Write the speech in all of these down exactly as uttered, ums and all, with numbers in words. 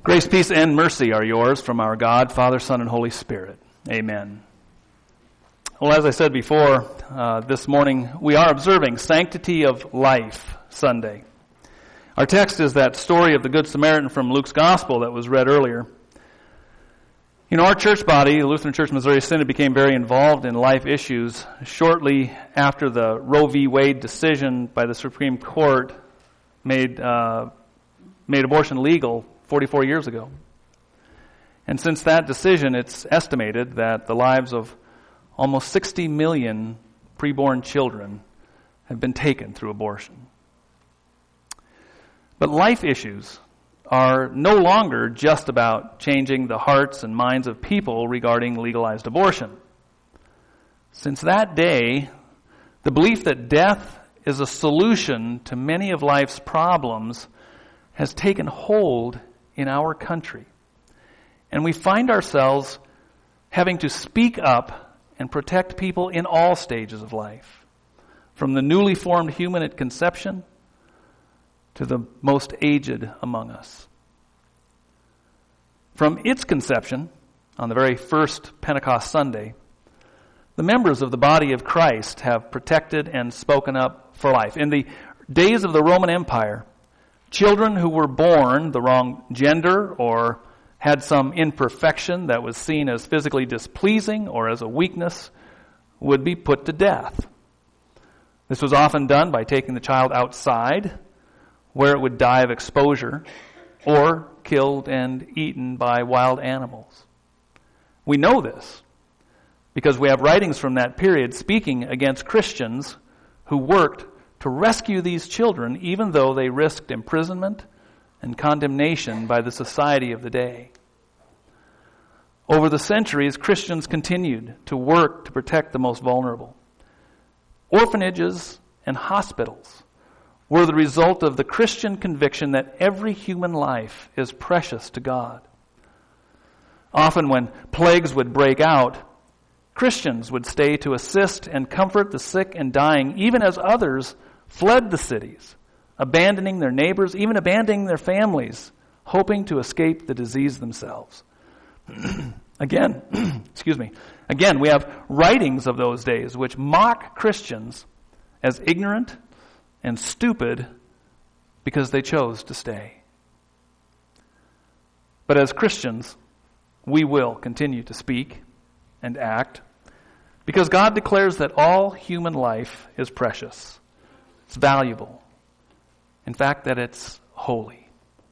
Grace, peace, and mercy are yours from our God, Father, Son, and Holy Spirit. Amen. Well, as I said before, uh, this morning we are observing Sanctity of Life Sunday. Our text is that story of the Good Samaritan from Luke's Gospel that was read earlier. You know, our church body, the Lutheran Church Missouri Synod, became very involved in life issues shortly after the Roe v. Wade decision by the Supreme Court made uh, made abortion legal forty-four years ago. And since that decision, it's estimated that the lives of almost sixty million preborn children have been taken through abortion. But life issues are no longer just about changing the hearts and minds of people regarding legalized abortion. Since that day, the belief that death is a solution to many of life's problems has taken hold in our country. And we find ourselves having to speak up and protect people in all stages of life, from the newly formed human at conception to the most aged among us. From its conception, on the very first Pentecost Sunday, the members of the body of Christ have protected and spoken up for life. In the days of the Roman Empire, children who were born the wrong gender or had some imperfection that was seen as physically displeasing or as a weakness would be put to death. This was often done by taking the child outside, where it would die of exposure, or killed and eaten by wild animals. We know this because we have writings from that period speaking against Christians who worked to rescue these children even though they risked imprisonment and condemnation by the society of the day. Over the centuries, Christians continued to work to protect the most vulnerable. Orphanages and hospitals were the result of the Christian conviction that every human life is precious to God. Often when plagues would break out, Christians would stay to assist and comfort the sick and dying, even as others fled the cities, abandoning their neighbors, even abandoning their families, hoping to escape the disease themselves. Again, excuse me, again, we have writings of those days which mock Christians as ignorant and stupid because they chose to stay. But as Christians, we will continue to speak and act because God declares that all human life is precious. It's valuable. In fact, that it's holy.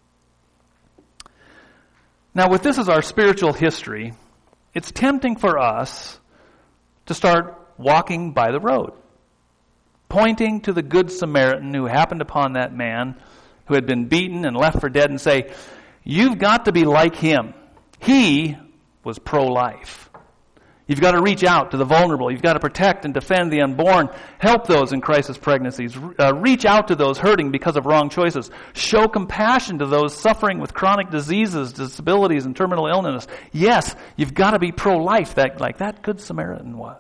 Now, with this as our spiritual history, it's tempting for us to start walking by the road, pointing to the Good Samaritan who happened upon that man who had been beaten and left for dead and say, "You've got to be like him. He was pro-life. You've got to reach out to the vulnerable. You've got to protect and defend the unborn. Help those in crisis pregnancies. Uh, reach out to those hurting because of wrong choices. Show compassion to those suffering with chronic diseases, disabilities, and terminal illness." Yes, you've got to be pro-life, that, like that Good Samaritan was.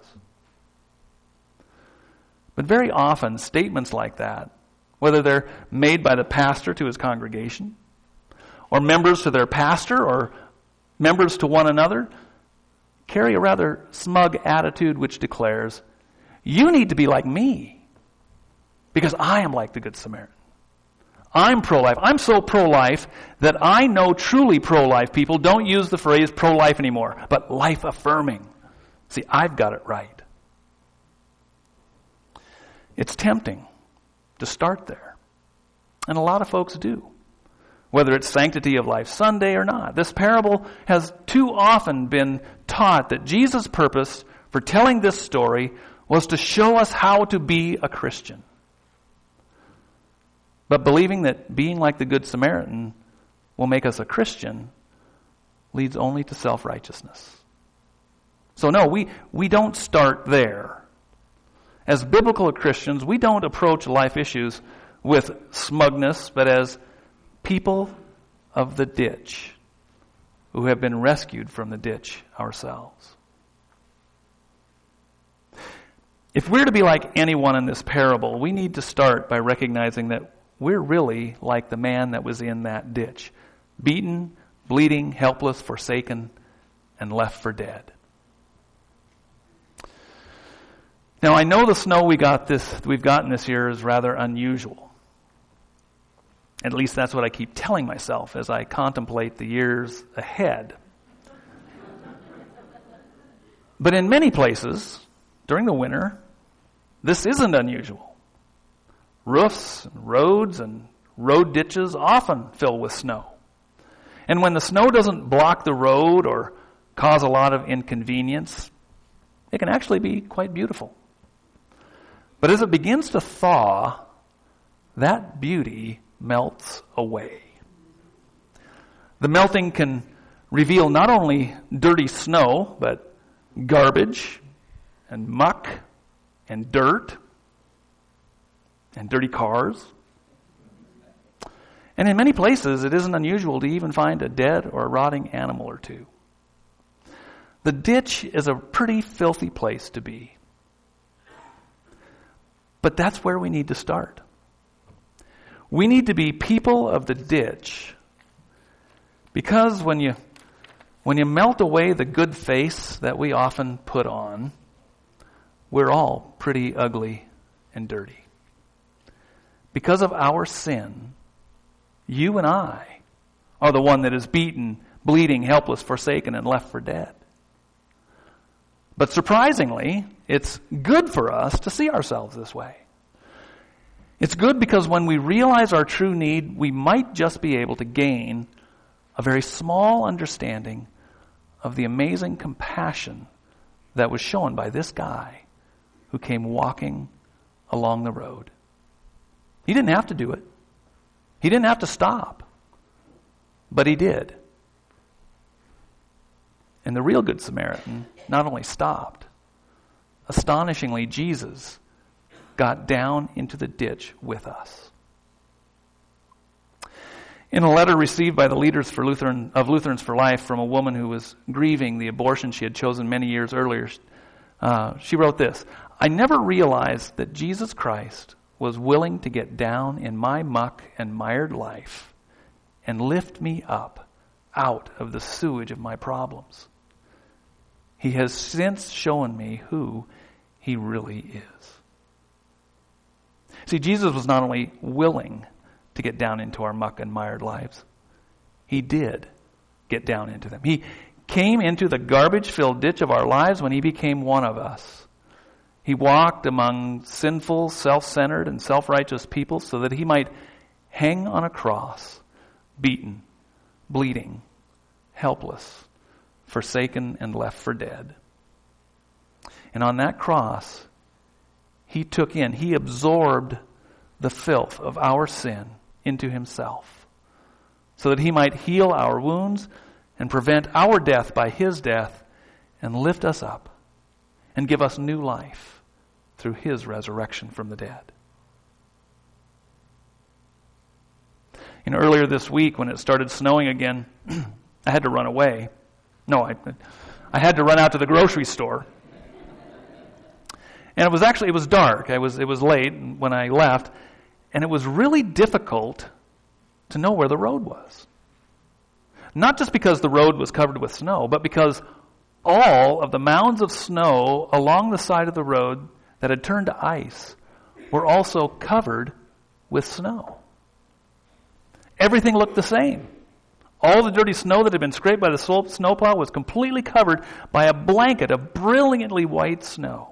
But very often, statements like that, whether they're made by the pastor to his congregation, or members to their pastor, or members to one another, carry a rather smug attitude which declares, "You need to be like me because I am like the Good Samaritan. I'm pro-life. I'm so pro-life that I know truly pro-life people don't use the phrase pro-life anymore, but life-affirming. See, I've got it right." It's tempting to start there, and a lot of folks do, whether it's Sanctity of Life Sunday or not. This parable has too often been taught that Jesus' purpose for telling this story was to show us how to be a Christian. But believing that being like the Good Samaritan will make us a Christian leads only to self-righteousness. So no, we, we don't start there. As biblical Christians, we don't approach life issues with smugness, but as people of the ditch who have been rescued from the ditch ourselves. If we're to be like anyone in this parable, we need to start by recognizing that we're really like the man that was in that ditch, beaten, bleeding, helpless, forsaken, and left for dead. Now, I know the snow we got this we've gotten this year is rather unusual. At least that's what I keep telling myself as I contemplate the years ahead. But in many places, during the winter, this isn't unusual. Roofs, and roads, and road ditches often fill with snow. And when the snow doesn't block the road or cause a lot of inconvenience, it can actually be quite beautiful. But as it begins to thaw, that beauty melts away. The melting can reveal not only dirty snow, but garbage and muck and dirt and dirty cars. And in many places, it isn't unusual to even find a dead or a rotting animal or two. The ditch is a pretty filthy place to be. But that's where we need to start. We need to be people of the ditch, because when you when you melt away the good face that we often put on, we're all pretty ugly and dirty. Because of our sin, you and I are the one that is beaten, bleeding, helpless, forsaken, and left for dead. But surprisingly, it's good for us to see ourselves this way. It's good because when we realize our true need, we might just be able to gain a very small understanding of the amazing compassion that was shown by this guy who came walking along the road. He didn't have to do it. He didn't have to stop. But he did. And the real Good Samaritan not only stopped, astonishingly, Jesus got down into the ditch with us. In a letter received by the leaders for Lutheran, of Lutherans for Life from a woman who was grieving the abortion she had chosen many years earlier, uh, she wrote this: I never realized that Jesus Christ was willing to get down in my muck and mired life and lift me up out of the sewage of my problems. He has since shown me who he really is. See, Jesus was not only willing to get down into our muck and mired lives, he did get down into them. He came into the garbage-filled ditch of our lives when he became one of us. He walked among sinful, self-centered, and self-righteous people so that he might hang on a cross, beaten, bleeding, helpless, forsaken, and left for dead. And on that cross, he took in, he absorbed the filth of our sin into himself, so that he might heal our wounds and prevent our death by his death and lift us up and give us new life through his resurrection from the dead. And earlier this week, when it started snowing again, I had to run away. No, I, I had to run out to the grocery store. And it was actually, it was dark. I was, it was late when I left. And it was really difficult to know where the road was. Not just because the road was covered with snow, but because all of the mounds of snow along the side of the road that had turned to ice were also covered with snow. Everything looked the same. All the dirty snow that had been scraped by the snowplow was completely covered by a blanket of brilliantly white snow.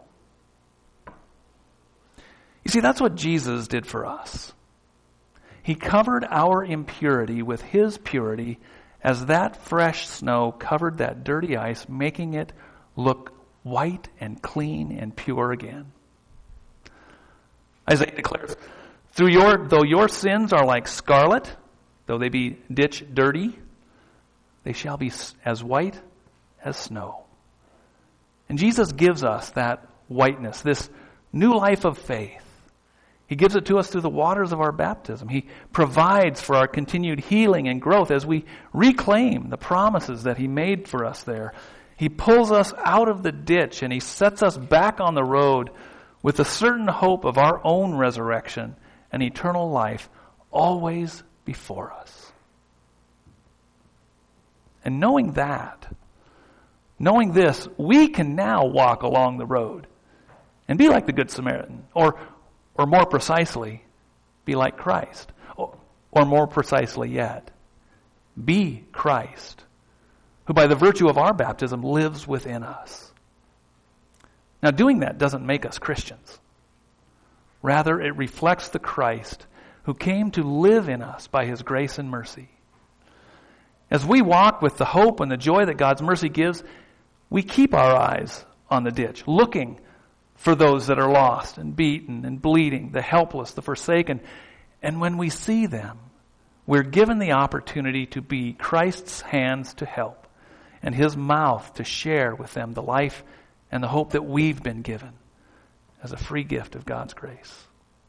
You see, that's what Jesus did for us. He covered our impurity with his purity as that fresh snow covered that dirty ice, making it look white and clean and pure again. Isaiah declares, Through your, though your sins are like scarlet, though they be ditch dirty, they shall be as white as snow. And Jesus gives us that whiteness, this new life of faith. He gives it to us through the waters of our baptism. He provides for our continued healing and growth as we reclaim the promises that he made for us there. He pulls us out of the ditch and he sets us back on the road with the certain hope of our own resurrection and eternal life always before us. And knowing that, knowing this, we can now walk along the road and be like the Good Samaritan, or, or more precisely, be like Christ, or, or more precisely yet, be Christ, who by the virtue of our baptism lives within us. Now, doing that doesn't make us Christians. Rather, it reflects the Christ who came to live in us by his grace and mercy. As we walk with the hope and the joy that God's mercy gives, we keep our eyes on the ditch, looking for those that are lost and beaten and bleeding, the helpless, the forsaken. And when we see them, we're given the opportunity to be Christ's hands to help and his mouth to share with them the life and the hope that we've been given as a free gift of God's grace.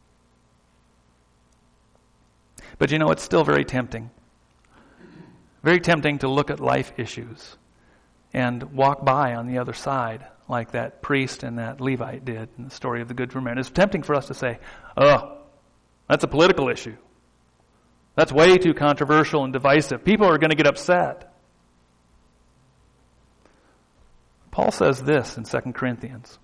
But you know, it's still very tempting. Very tempting to look at life issues and walk by on the other side like that priest and that Levite did in the story of the Good Samaritan. It's tempting for us to say, oh, that's a political issue. That's way too controversial and divisive. People are going to get upset. Paul says this in Second Corinthians.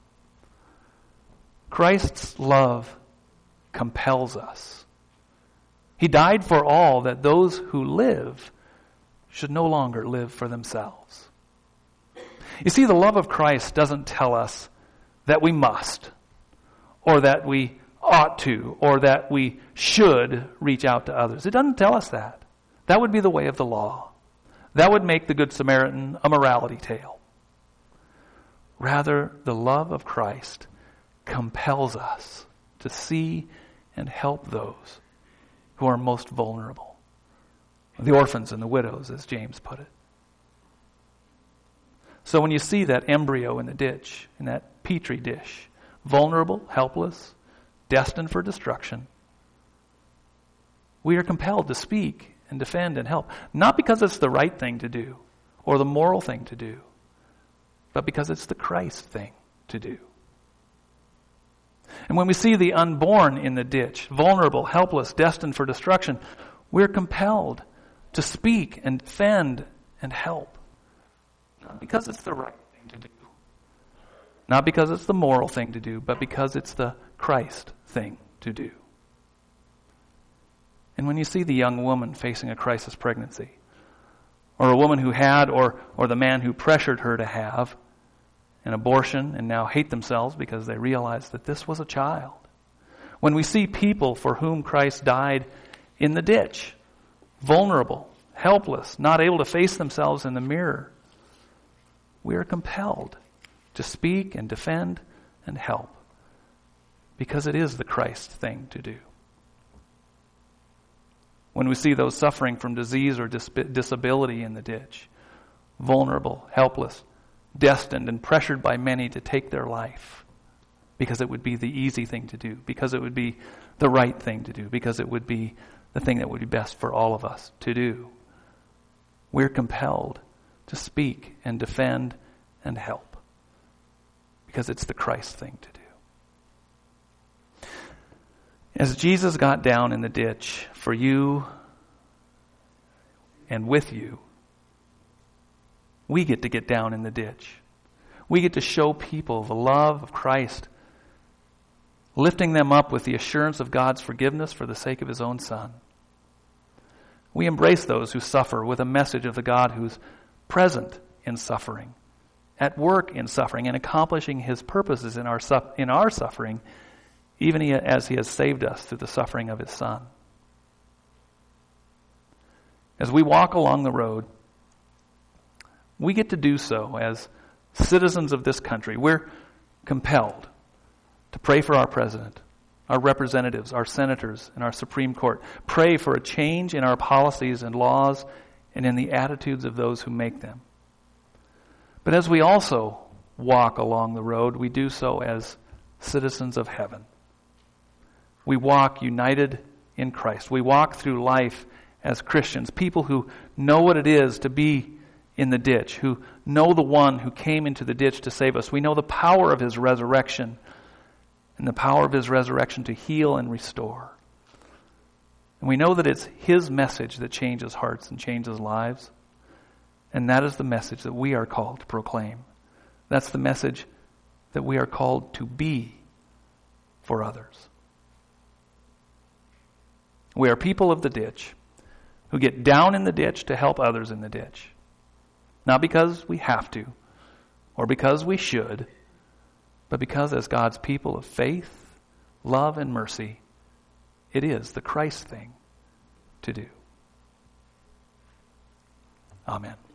Christ's love compels us. He died for all, that those who live should no longer live for themselves. You see, the love of Christ doesn't tell us that we must, or that we ought to, or that we should reach out to others. It doesn't tell us that. That would be the way of the law. That would make the Good Samaritan a morality tale. Rather, the love of Christ compels us to see and help those who are most vulnerable. The orphans and the widows, as James put it. So when you see that embryo in the ditch, in that petri dish, vulnerable, helpless, destined for destruction, we are compelled to speak and defend and help. Not because it's the right thing to do or the moral thing to do, but because it's the Christ thing to do. And when we see the unborn in the ditch, vulnerable, helpless, destined for destruction, we're compelled to speak and defend and help. Not because it's the right thing to do. Not because it's the moral thing to do, but because it's the Christ thing to do. And when you see the young woman facing a crisis pregnancy, or a woman who had, or, or the man who pressured her to have an abortion and now hate themselves because they realize that this was a child. When we see people for whom Christ died in the ditch, vulnerable, helpless, not able to face themselves in the mirror, we are compelled to speak and defend and help because it is the Christ thing to do. When we see those suffering from disease or dis- disability in the ditch, vulnerable, helpless, destined and pressured by many to take their life because it would be the easy thing to do, because it would be the right thing to do, because it would be the thing that would be best for all of us to do, we're compelled to speak and defend and help because it's the Christ thing to do. As Jesus got down in the ditch for you and with you, we get to get down in the ditch. We get to show people the love of Christ, lifting them up with the assurance of God's forgiveness for the sake of his own Son. We embrace those who suffer with a message of the God who's present in suffering, at work in suffering, and accomplishing his purposes in our, su- in our suffering, even as he has saved us through the suffering of his Son. As we walk along the road, we get to do so as citizens of this country. We're compelled to pray for our president, our representatives, our senators, and our Supreme Court. Pray for a change in our policies and laws and in the attitudes of those who make them. But as we also walk along the road, we do so as citizens of heaven. We walk united in Christ. We walk through life as Christians, people who know what it is to be in the ditch, who know the one who came into the ditch to save us. We know the power of his resurrection and the power of his resurrection to heal and restore. And we know that it's his message that changes hearts and changes lives. And that is the message that we are called to proclaim. That's the message that we are called to be for others. We are people of the ditch who get down in the ditch to help others in the ditch. Not because we have to or because we should, but because as God's people of faith, love, and mercy, it is the Christ thing to do. Amen.